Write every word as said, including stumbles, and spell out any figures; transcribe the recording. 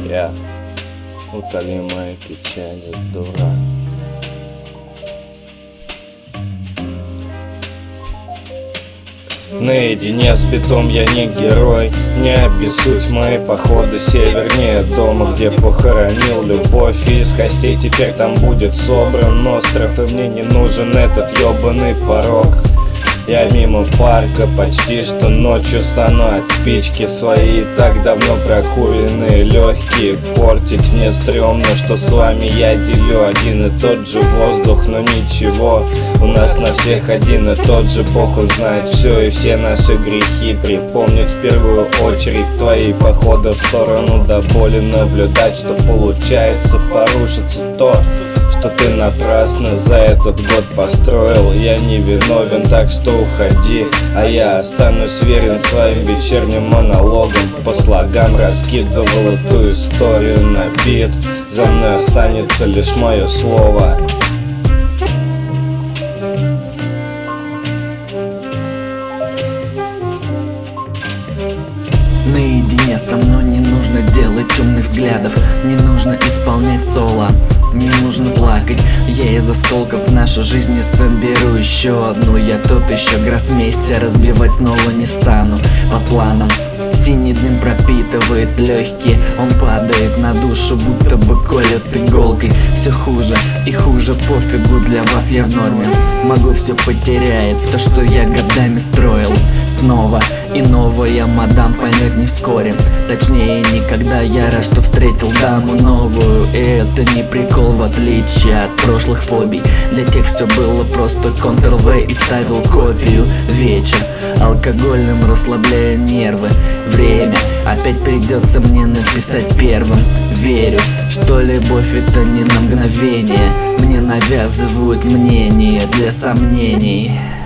Я утоли мои печали, дура. Наедине с битом я не герой. Не обессудь мои походы севернее дома, где похоронил любовь. Из костей теперь там будет собран остров, и мне не нужен этот ёбаный порог. Я мимо парка почти что ночью стану от спички свои, так давно прокуренные легкие. Портить мне стрёмно, что с вами я делю один и тот же воздух, но ничего, у нас на всех один и тот же Бог, он знает все и все наши грехи припомнит в первую очередь твои походы в сторону до боли, наблюдать, что получается порушится то, что ты напрасно за этот год построил. Я не виновен, так что уходи, а я останусь верен своим вечерним монологам. По слогам раскидывал эту историю на бит, за мной останется лишь мое слово. Наедине со мной не нужно делать темных взглядов, не нужно исполнять соло, не нужно плакать. Я из осколков в нашу жизнь соберу еще одну. Я тот еще гроссмейстер, разбивать снова не стану по планам. Синий дым пропитывает легкие, он падает на душу, будто бы колет иголкой. Все хуже и хуже, пофигу, для вас я в норме. Могу все потерять, то, что я годами строил. Снова и новая мадам поймет не вскоре, точнее никогда. Я рад, что встретил даму новую, и это не прикол, в отличие от прошлых фобий. Для тех все было просто контрол-В и ставил копию. Вечер алкогольным расслабляя нервы. Время опять придется мне написать первым. Верю, что любовь это не на мгновение, мне навязывают мнение для сомнений.